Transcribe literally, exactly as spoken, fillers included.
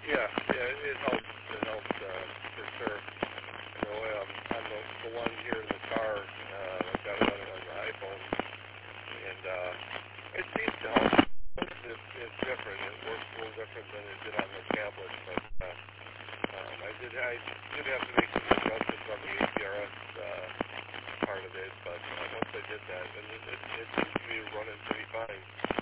Yeah, yeah, it helps. It helps uh, for sure. You know, um, on the, the one here in the car, uh, I've got it on, on the iPhone, and uh, it seems to help. It's, it's different. It works a little different than it did on the tablet, but uh, um, I did I did have to make some adjustments on the A P R S uh, part of it, but uh, once I did that, then it, it, it seems to be running pretty fine.